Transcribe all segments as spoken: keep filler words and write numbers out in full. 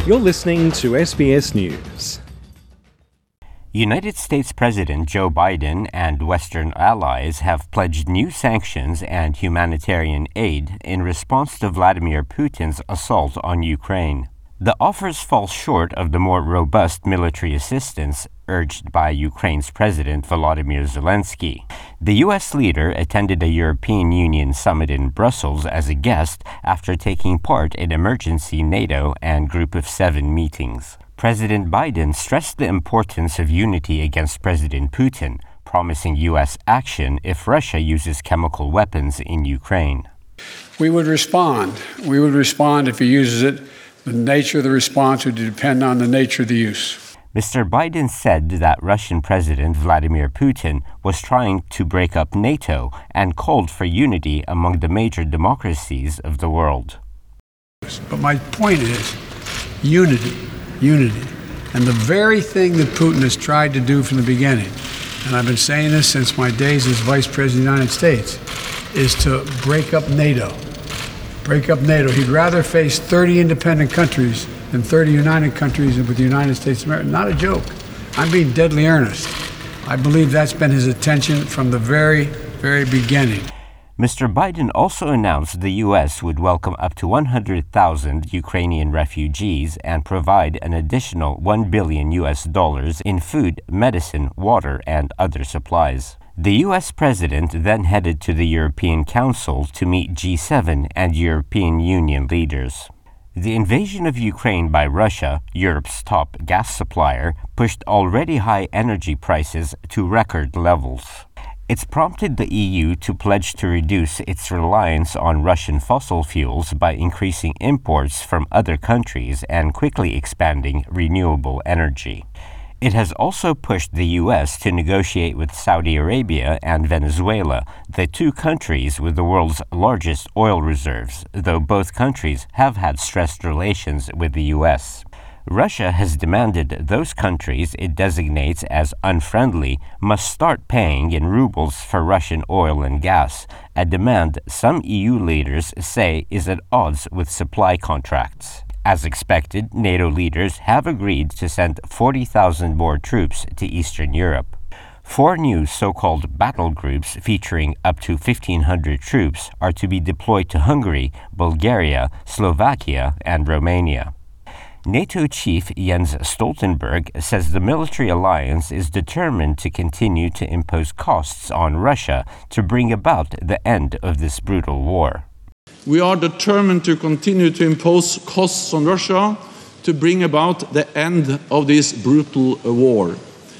You're listening to S B S News. United States President Joe Biden and Western allies have pledged new sanctions and humanitarian aid in response to Vladimir Putin's assault on Ukraine. The offers fall short of the more robust military assistance urged by Ukraine's President Volodymyr Zelensky. The U S leader attended a European Union summit in Brussels as a guest after taking part in emergency NATO and Group of Seven meetings. President Biden stressed the importance of unity against President Putin, promising U S action if Russia uses chemical weapons in Ukraine. We would respond. We would respond if he uses it. The nature of the response would depend on the nature of the use. Mister Biden said that Russian President Vladimir Putin was trying to break up NATO and called for unity among the major democracies of the world. But my point is unity, unity. And the very thing that Putin has tried to do from the beginning, and I've been saying this since my days as Vice President of the United States, is to break up NATO. Break up NATO. He'd rather face thirty independent countries than thirty united countries with the United States of America. Not a joke. I'm being deadly earnest. I believe that's been his intention from the very, very beginning. Mister Biden also announced the U S would welcome up to one hundred thousand Ukrainian refugees and provide an additional one billion U S dollars in food, medicine, water, and other supplies. The U S president then headed to the European Council to meet G seven and European Union leaders. The invasion of Ukraine by Russia, Europe's top gas supplier, pushed already high energy prices to record levels. It's prompted the E U to pledge to reduce its reliance on Russian fossil fuels by increasing imports from other countries and quickly expanding renewable energy. It has also pushed the U S to negotiate with Saudi Arabia and Venezuela, the two countries with the world's largest oil reserves, though both countries have had stressed relations with the U S. Russia has demanded those countries it designates as unfriendly must start paying in rubles for Russian oil and gas, a demand some E U leaders say is at odds with supply contracts. As expected, NATO leaders have agreed to send forty thousand more troops to Eastern Europe. Four new so-called battle groups featuring up to fifteen hundred troops are to be deployed to Hungary, Bulgaria, Slovakia, and Romania. NATO chief Jens Stoltenberg says the military alliance is determined to continue to impose costs on Russia to bring about the end of this brutal war. We are determined to continue to impose costs on Russia to bring about the end of this brutal war.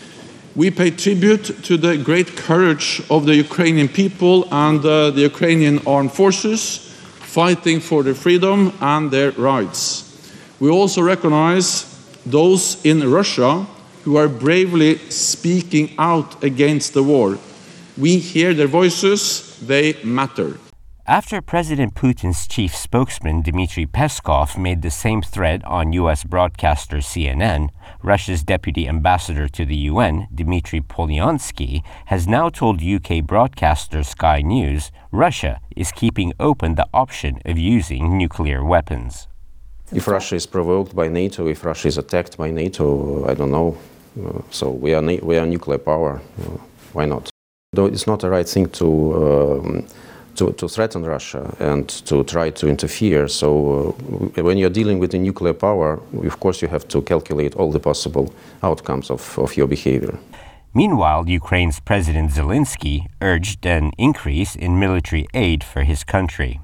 We pay tribute to the great courage of the Ukrainian people and uh, the Ukrainian armed forces fighting for their freedom and their rights. We also recognize those in Russia who are bravely speaking out against the war. We hear their voices, they matter. After President Putin's chief spokesman Dmitry Peskov made the same threat on U S broadcaster C N N, Russia's deputy ambassador to the U N, Dmitry Polyansky, has now told U K broadcaster Sky News Russia is keeping open the option of using nuclear weapons. If Russia is provoked by NATO, if Russia is attacked by NATO, I don't know. Uh, so we are na- we are nuclear power. Uh, why not? Though it's not the right thing to. Um, To, to threaten Russia and to try to interfere. So uh, when you're dealing with a nuclear power, of course you have to calculate all the possible outcomes of, of your behavior. Meanwhile, Ukraine's President Zelensky urged an increase in military aid for his country.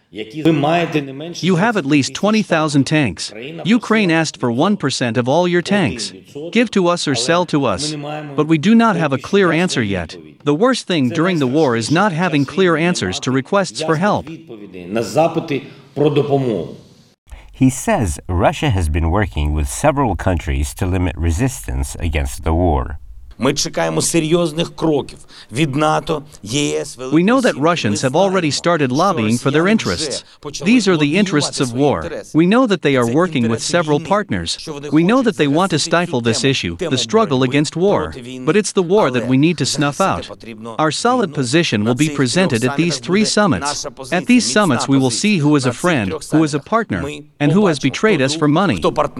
You have at least twenty thousand tanks. Ukraine asked for one percent of all your tanks. Give to us or sell to us. But we do not have a clear answer yet. The worst thing during the war is not having clear answers to requests for help. He says Russia has been working with several countries to limit resistance against the war. We know that Russians have already started lobbying for their interests. These are the interests of war. We know that they are working with several partners. We know that they want to stifle this issue, the struggle against war. But it's the war that we need to snuff out. Our solid position will be presented at these three summits. At these summits we will see who is a friend, who is a partner, and who has betrayed us for money.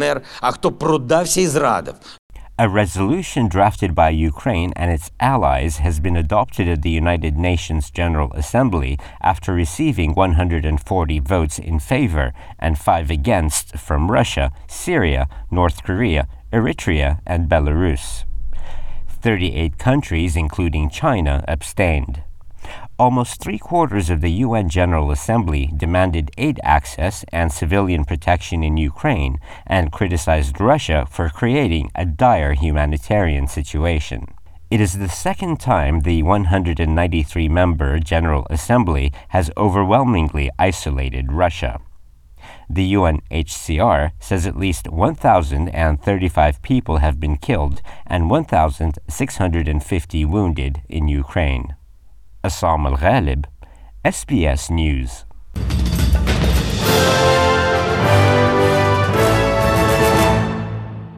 A resolution drafted by Ukraine and its allies has been adopted at the United Nations General Assembly after receiving one hundred forty votes in favor and five against from Russia, Syria, North Korea, Eritrea, and Belarus. thirty-eight countries, including China, abstained. Almost three-quarters of the U N General Assembly demanded aid access and civilian protection in Ukraine and criticized Russia for creating a dire humanitarian situation. It is the second time the one hundred ninety-three member General Assembly has overwhelmingly isolated Russia. The U N H C R says at least one thousand thirty-five people have been killed and one thousand six hundred fifty wounded in Ukraine. Assam Al-Ghalib, S B S News.